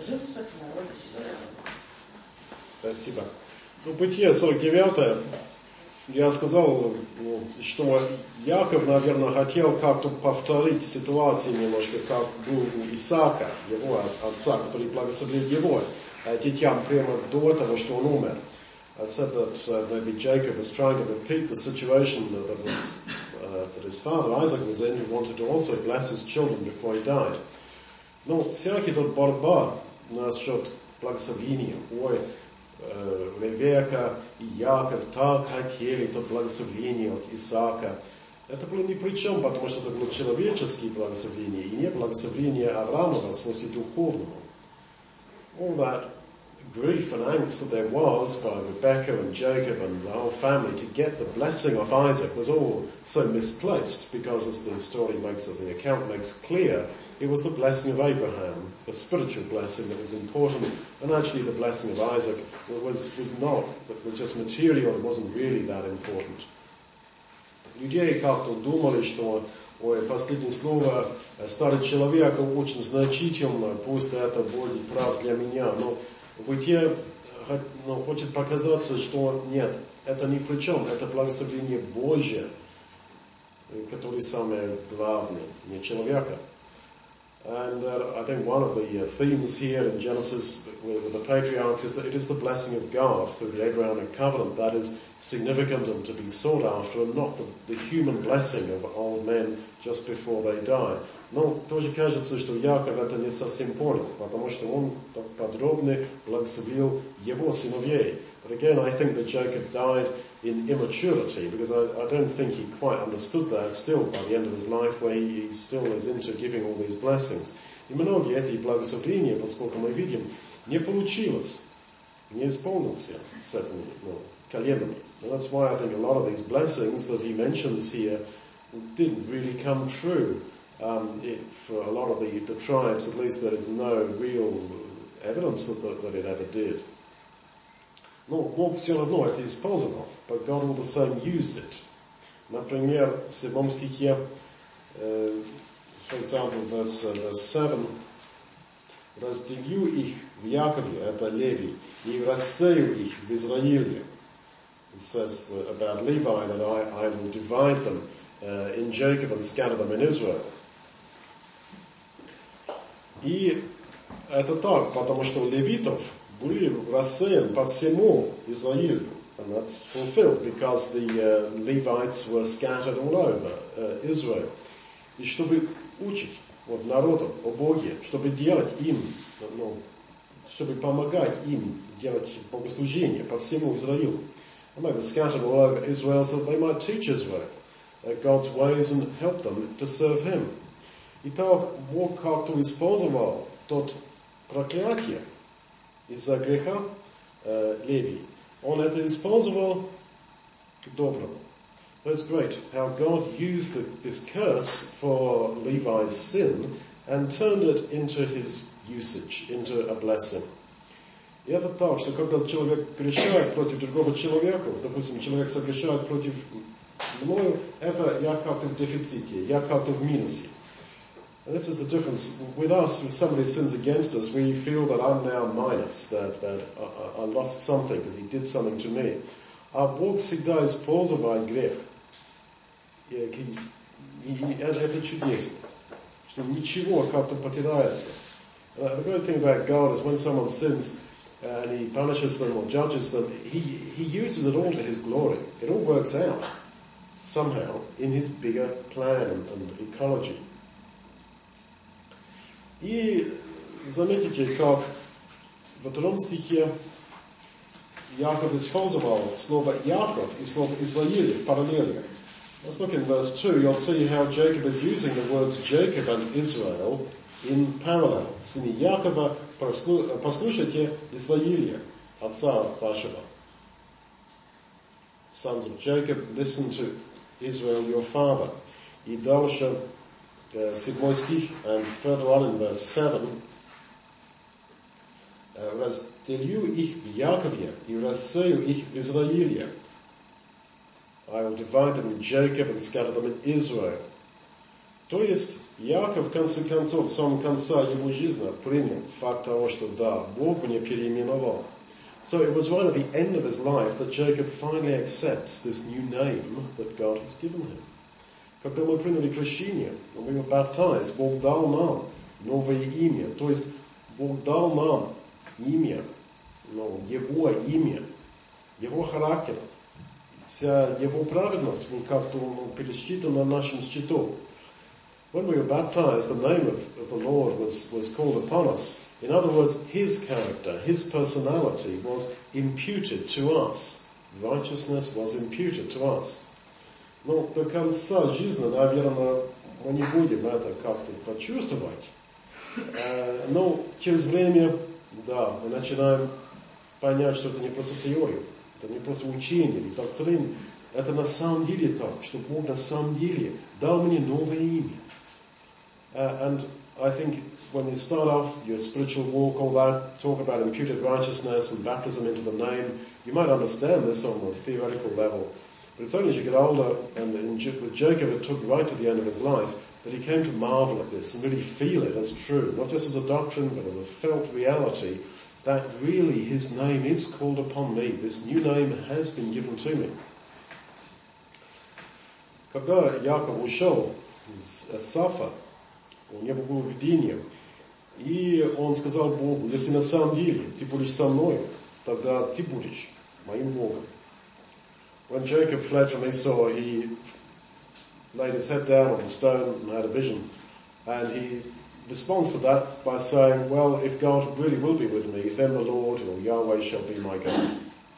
приложился к народу Севера. Спасибо. Бытие 49. Я сказал, что Яков, наверное, хотел как-то повторить ситуацию немножко, как был у Исаака, его отца, который благословил его детям прямо до того, что он умер. I said that maybe Jacob was trying to repeat the situation that his father Isaac was in. He wanted to also bless his children before he died. Но всякий тот борьба насчет благословения, Ревека и Яков так хотели то благословение от Исаака. Это было ни при чем, потому что это было человеческие благословения, и не благословение Авраама в смысле духовного. All that grief and angst that there was by Rebecca and Jacob and the whole family to get the blessing of Isaac was all so misplaced, because as the story makes, or the account makes clear, it was the blessing of Abraham, the spiritual blessing that was important, and actually the blessing of Isaac was just material, it wasn't really that important. Людей как-то думали, что последнее слово старого человека очень значительно, пусть это будет прав для меня, но бытие хочет показаться, что нет, это ни при чем, это благословение Божье, которое самое главное, не человека. And I think one of the themes here in Genesis with the patriarchs is that it is the blessing of God through the Abrahamic covenant that is significant and to be sought after, and not the human blessing of old men just before they die. Но тоже кажется, что Яков это не совсем понял, потому что он подробно благословил его сыновей. But again, I think that Jacob died in immaturity, because I don't think he quite understood that still by the end of his life, where he still is into giving all these blessings. И многие эти благословения, поскольку мы видим, не получилось, не исполнился с этими коленами. And that's why I think a lot of these blessings that he mentions here didn't really come true. For a lot of the tribes, at least, there is no real evidence that it ever did. Но Бог все равно это использовал, but God all the same used it. Например, в 7 стихе, for example, verse 7, разделю их в Якове, это Леви, и рассею их в Израиле. It says about Levi that I will divide them in Jacob and scatter them in Israel. И это так, потому что левитов были рассеяны по всему Израилю. And that's fulfilled because the Levites were scattered all over Israel. И чтобы учить народу о Боге, чтобы делать им, чтобы помогать им делать богослужение по всему Израилю. And they were scattered all over Israel so that they might teach Israel God's ways and help them to serve Him. Итак, Бог как-то использовал тот проклятие из-за греха Леви. Он это использовал к доброму. That's great how God used this curse for Levi's sin and turned it into His usage, into a blessing. И это так, что когда человек грешает против другого человека, допустим, человек согрешает против мною, это я как-то в дефиците, я как-то в минусе. And this is the difference with us. If somebody sins against us, we feel that I'm now minus, that I lost something because he did something to me. А Бог всегда использует грех. И это чудесно, что ничего как-то потеряется. The great thing about God is when someone sins and He punishes them or judges them, He uses it all to His glory. It all works out somehow in His bigger plan and ecology. И заметите, как во 2 стихе Яков использовал слово Яков и слово Израиль в параллели. Let's look in verse 2. You'll see how Jacob is using the words Jacob and Israel in parallel. Сыны Якова, послушайте Израиля, отца вашего. Sons of Jacob, listen to Israel your father. И дальше 7 стих, and further on in verse 7, разделю их в Якове и рассею их в Израиле. I will divide them in Jacob and scatter them in Israel. То есть Яков в конце концов, в самом конце его жизни принял факт того, что да, Бог меня переименовал. So it was right at the end of his life that Jacob finally accepts this new name that God has given him. Когда мы приняли крещение, we were baptized, Бог дал нам новое имя. То есть Бог дал нам имя, Его имя, Его характер. Вся Его праведность как-то пересчитана на нашем счету. When we were baptized, the name of the Lord was called upon us. In other words, His character, His personality was imputed to us. Righteousness was imputed to us. Но до конца жизни, наверное, мы не будем это как-то почувствовать. Но через время, да, мы начинаем понять, что это не просто теория, это не просто учение или доктрина. Это на самом деле так, что Бог на самом деле дал мне новое имя. And I think when you start off your spiritual walk, all that, talk about imputed righteousness and baptism into the name, you might understand this on a theoretical level. But it's only as you get older, and with Jacob it took right to the end of his life, that he came to marvel at this and really feel it as true, not just as a doctrine, but as a felt reality, that really his name is called upon me. This new name has been given to me. Когда Яков ушел из Эсафа, у него было видение, и он сказал Богу: если на самом деле ты будешь со мной, тогда ты будешь моим Богом. When Jacob fled from Esau, he laid his head down on the stone and had a vision, and he responds to that by saying, well, if God really will be with me, then the Lord or Yahweh shall be my God.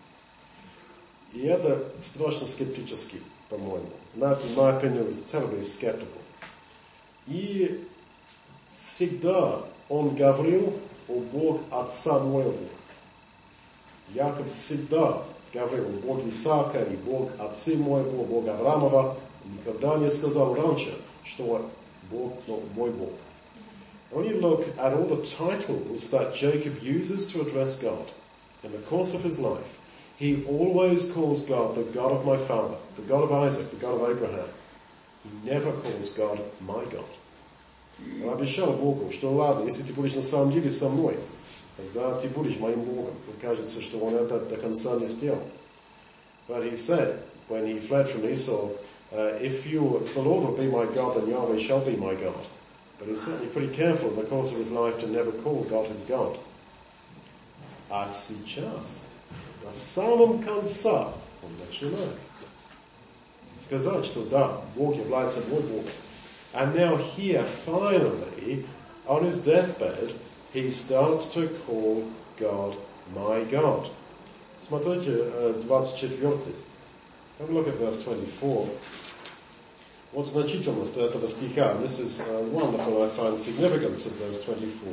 И это страшно скептически, по-моему. That, in my opinion, is terribly skeptical. И всегда он говорил о Бог Отца моего. Яков всегда говорил о Бог Исаака и Бог Отца моего, Бог Авраамова. Никогда не сказал раньше, что Бог, мой Бог. When you look at all the titles that Jacob uses to address God in the course of his life, he always calls God the God of my father, the God of Isaac, the God of Abraham. He never calls God my God. Он обещал Богу, что ладно, если ты будешь на самом деле со мной, тогда ты будешь моим Богом. И кажется, что он это до конца не сделал. But he said, when he fled from Esau, if the Lord will be my God, then Yahweh shall be my God. But he's certainly pretty careful in the course of his life to never call God his God. А сейчас, на самом конце, он начинает сказать, что да, Бог является мой Бог. And now here, finally, on his deathbed, he starts to call God my God. Смотрите, 24. Have a look at verse 24. Вот значительность этого стиха. This is wonderful, I find, significance of verse 24.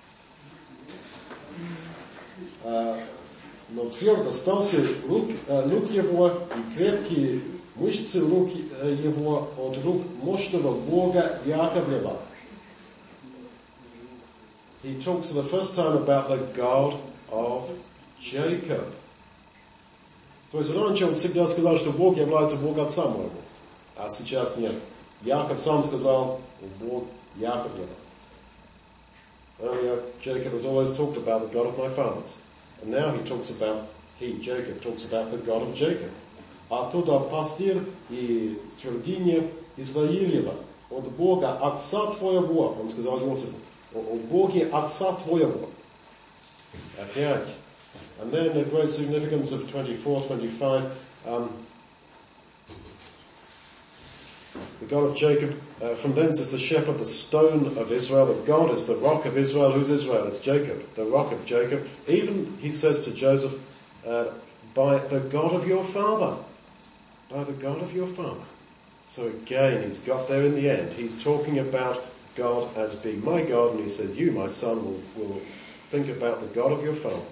Но твердо остался рук его и крепкие мышцы рук его от рук мощного Бога Яковлева. He talks for the first time about the God of Jacob. То есть раньше он всегда сказал, что Бог является Бог Отца моего. А сейчас нет. Яков сам сказал, Бог Яковлева. Earlier, Jacob has always talked about the God of my fathers. And now Jacob talks about the God of Jacob. Оттуда пастырь и твердиня Израилева. От Бога Отца твоего. Он сказал Иосифу, о Боге Отца твоего. Опять. And then the great significance of 24, 25, the God of Jacob, from thence is the shepherd, the stone of Israel, the God is the rock of Israel. Who's Israel? It's Jacob, the rock of Jacob. Even, he says to Joseph, by the God of your father. By the God of your father. So again, he's got there in the end. He's talking about God as being my God, and he says, you, my son, will think about the God of your father.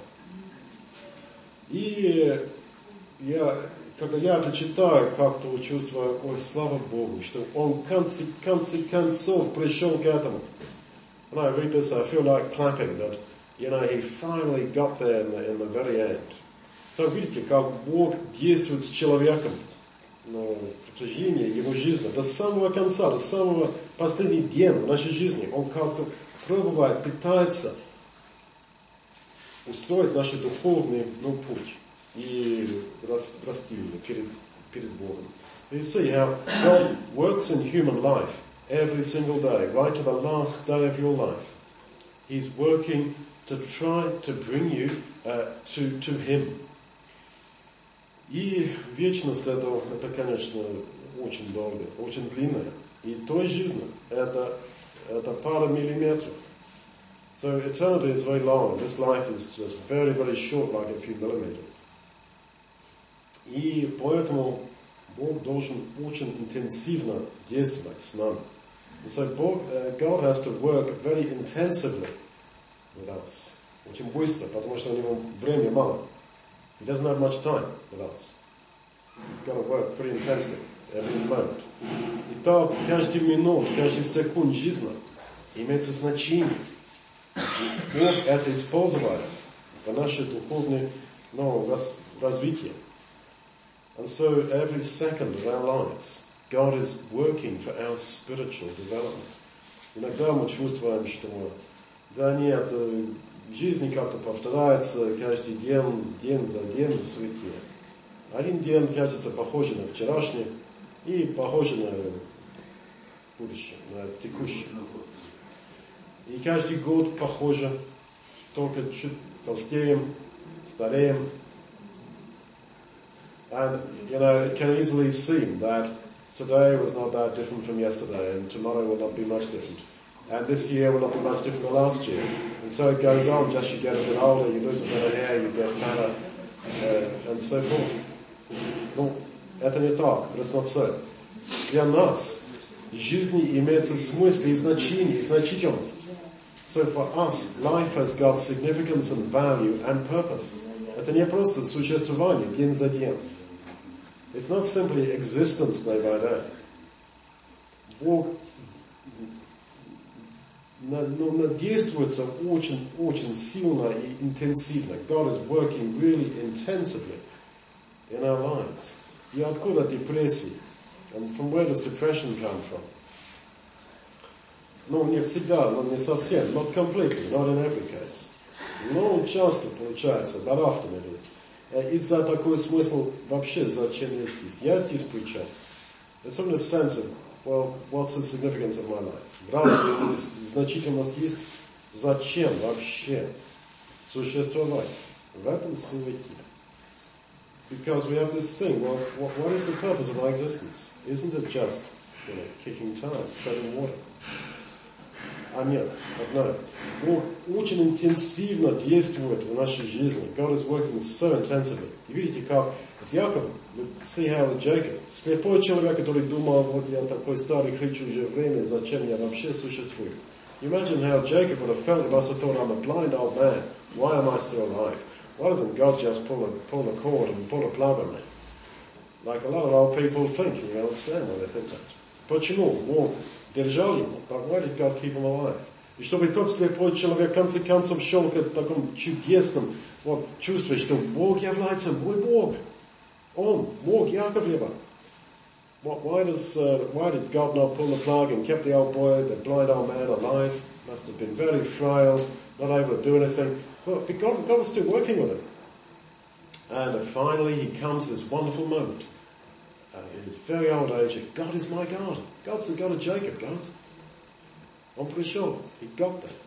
И когда я это читаю, как-то чувствую, ой, слава Богу, что он в конце концов пришел к этому. When I read this, I feel like clapping that, he finally got there in the very end. Так видите, как Бог действует с человеком, в протяжении его жизни, до самого конца, до самого последний день в нашей жизни, он как-то пробует, пытается устроить наш духовный путь и расти перед Богом. You see how God works in human life every single day, right to the last day of your life. He's working to try to bring you to Him. И вечность это, конечно, очень долго, очень длинная. И той жизни это пара миллиметров. So eternity is very long. This life is just very, very short, like a few millimeters. И поэтому Бог должен очень интенсивно действовать с нами. And so God has to work very intensively with us. Очень быстро, потому что у него времени мало. He doesn't have much time with us. He's got to work pretty intensely every moment. Итак, каждый минут, каждый секунд жизни имеет значение. Бог это использовал в наше духовное развитие. And so every second of our lives, God is working for our spiritual development. Иногда мы чувствуем, что да нет, жизнь как-то повторяется каждый день за днем на свете. Один день кажется похожим на вчерашний и похожим на будущее, на текущее. И каждый год похоже, только чуть толстеем, стареем. And, it can easily seem that today was not that different from yesterday, and tomorrow will not be much different. And this year will not be much different than last year. And so it goes on, just you get a bit older, you lose a bit of hair, you get fatter, and so forth. Ну, это не так, that's not so. Для нас жизнь имеет смысл и значение, и значительность. So for us, life has got significance and value and purpose. Это не просто существование день за днем. It's not simply existence day by day. Бог действуется очень сильно и интенсивно. God is working really intensively in our lives. И откуда депрессия? And from where does depression come from? Ну, не всегда, но не совсем. Not completely, not in every case. Но часто получается, but often it is. Из-за такой смысл вообще зачем я здесь? Я здесь причем. It's in the sense of, well, what's the significance of my life? Разве значительность есть? Зачем вообще существовать в этом свете? Because we have this thing, well, what is the purpose of my existence? Isn't it just, kicking time, treading water? А нет, одно. Бог очень интенсивно действует в нашей жизни. God is working so intensively. И видите, как с Яковом, see how with Jacob, слепой человек, который думал, вот я такой старый, кричу уже время, зачем я вообще существую? You imagine how Jacob would have felt if I thought I'm a blind old man. Why am I still alive? Why doesn't God just pull the cord and pull a plug on me? Like a lot of old people think, you understand why they think that. Почему Бог держал его? Why did God keep him alive? И чтобы тот слепой человек в конце концов шел к такому чудесном чувству, что Бог является мой Бог. Он, Бог Яковлева. Why did God not pull the plug and kept the old boy, the blind old man alive? Must have been very frail, not able to do anything. Well, God was still working with him. And finally he comes to this wonderful moment. In his very old age, God is my God. God's the God of Jacob, guys. Он пришел. He got there.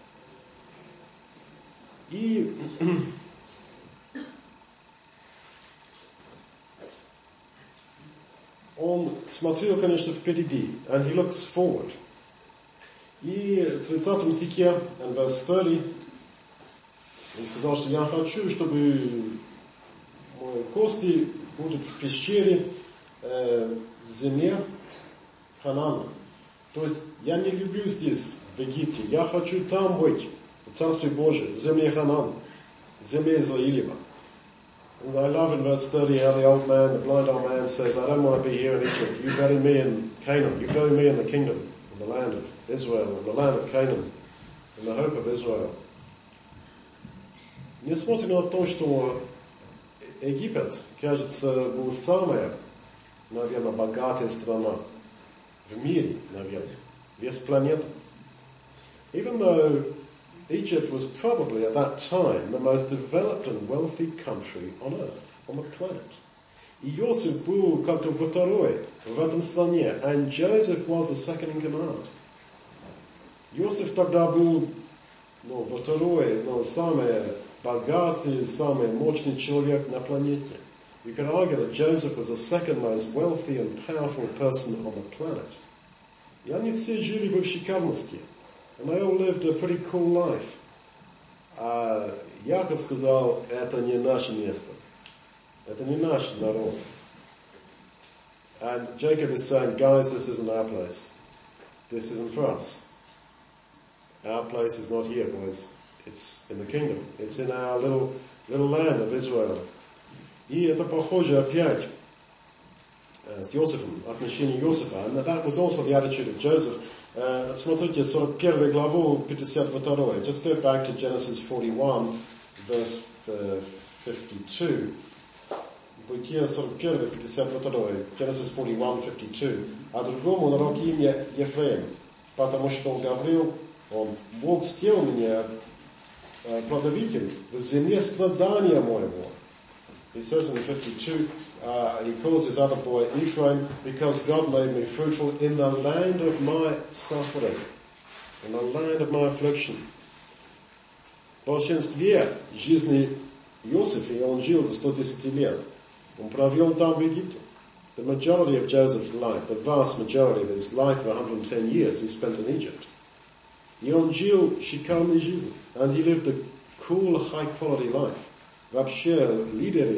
И он смотрел, конечно, впереди. And he looks forward. И в 30 стихе, in verse 30, он сказал, что я хочу, чтобы мои кости будут в пещере в земле Ханаана. То есть я не люблю здесь, в Египте. Я хочу там быть, в Царстве Божьем, в земле Ханаана, в земле Израилева. And I love in verse 30 how the old man, the blind old man says, I don't want to be here in Egypt. You bury me in Canaan. You bury me in the kingdom, in the land of Israel, in the land of Canaan, in the hope of Israel. Несмотря на то, что Египет, кажется, был самая, наверное, богатая страна в мире, наверное. Весь планету. Even though Egypt was probably at that time the most developed and wealthy country on earth, on the planet. И Иосиф был как-то второй в этом стране, and Joseph was the second in command. Иосиф тогда был, второй, самый богатый, самый мощный человек на планете. We could argue that Joseph was the second most wealthy and powerful person on the planet. И они все жили в шикарности. And they all lived a pretty cool life. А Яков сказал, это не наше место. Это не наш народ. And Jacob is saying, guys, this isn't our place. This isn't for us. Our place is not here, boys. It's in the kingdom. It's in our little land of Israel. И это похоже опять с Иосифом, отношение Иосифа. And that was also the attitude of Joseph. Смотрите, 41 главу, 52. Just go back to Genesis 41, verse 52. Бытие 41, 52. Genesis 41, 52. А другому нарок имя Ефрем, потому что он говорил, Бог сделал меня плодовитым в земле страдания моего. He says in 52, he calls his other boy Ephraim because God made me fruitful in the land of my suffering, in the land of my affliction. В большинстве жизни Иосифа, он жил до 110 лет. Он провел там в Египте. The majority of Joseph's life, the vast majority of his life of 110 years, he spent in Egypt. И он жил шикарной жизнью. And he lived a cool, high-quality life. Вообще лидеры,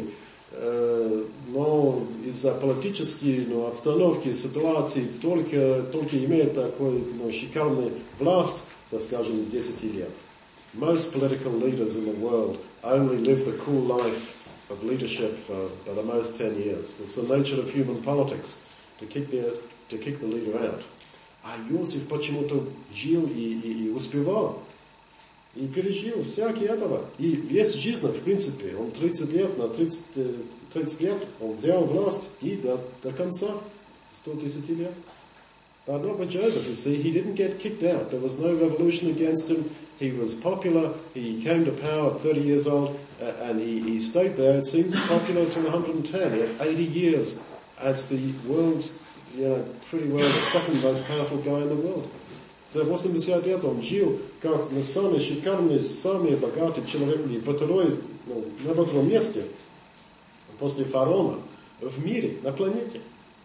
из-за политической, обстановки, ситуации только имеют такой, шикарную власть, скажем, 10 лет. Most political leaders in the world only live the cool life of leadership for the most 10 years. It's the nature of human politics to kick the leader out. А Иосиф почему-то жил и успевал. И пережил всякие этого. И весь жизнь, в принципе, он 30 лет, на 30 лет, он взял власть и до конца, 110 лет. But not with Joseph, you see, he didn't get kicked out. There was no revolution against him. He was popular. He came to power at 30 years old, and he stayed there. It seems popular until 110. He had 80 years as the world's, pretty well the second most powerful guy in the world. За 80 лет он жил как самый шикарный, самый богатый человек на втором месте после фараона в мире, на планете.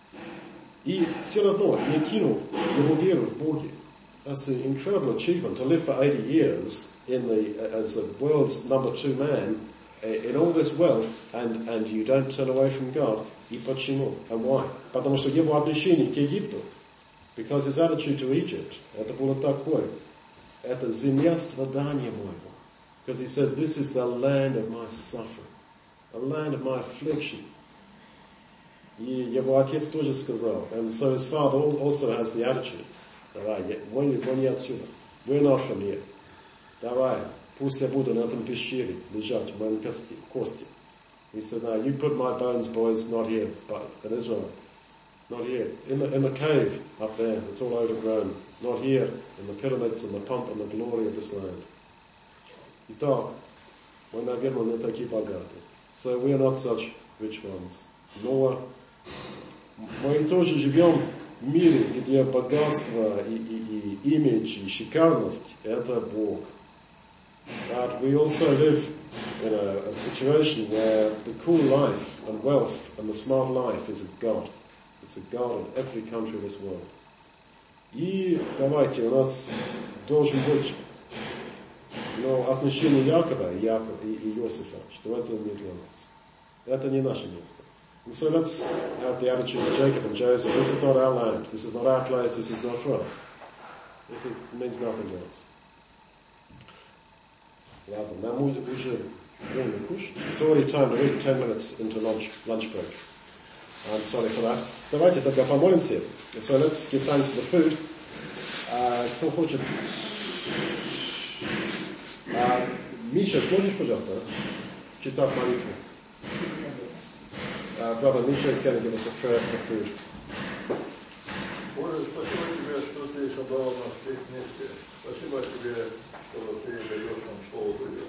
И все равно не кинул его веру в Боге. That's an incredible achievement to live for 80 years as the world's number 2 man in all this wealth and you don't turn away from God. И почему? And why? Потому что его отношение к Египту, because his attitude to Egypt, это было такое, это земля страдания моего. Because he says, this is the land of my suffering, the land of my affliction. И его отец тоже сказал, and so his father also has the attitude, давай, вон отсюда, we're not from here. Давай, пусть я буду на этом пещере лежать, в моем кости. He said, no, you put my bones, boys, not here, but in Israel. Not here. In the cave up there, it's all overgrown. Not here, in the pyramids and the pomp and the glory of this land. Итак, мы, наверное, не такие богатые. So we are not such rich ones. Но мы тоже живем в мире, где богатство и имидж, и шикарность – это Бог. But we also live in a situation where the cool life and wealth and the smart life is of God. It's a God in every country of this world. И давайте, у нас должен быть отношение Якова и Иосифа, что это не для нас. Это не наше место. And so let's have the attitude of Jacob and Joseph. This is not our land. This is not our place. This is not for us. Means nothing to us. Ладно, нам уже время кушать. It's already time to eat, 10 minutes into lunch break. I'm sorry for that. Давайте тогда помолимся. So let's give thanks to the food. Кто хочет? Миша, сможешь, пожалуйста, читать молитву? Brother Misha is going to give us a prayer for the food. Боже, спасибо тебе, что ты собрал нас всех вместе. Спасибо тебе, что ты даешь нам слово Твое.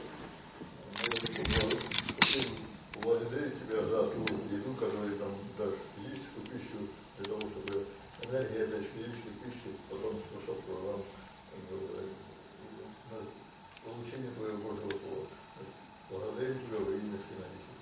Мы хотим благодарить тебя за ту еду, которую там дашь физическую пищу, для того, чтобы энергия этой физической пищи потом способствовала нам получению Твоего Божьего Слова. Благодарим Тебя во имя Сына Иисуса.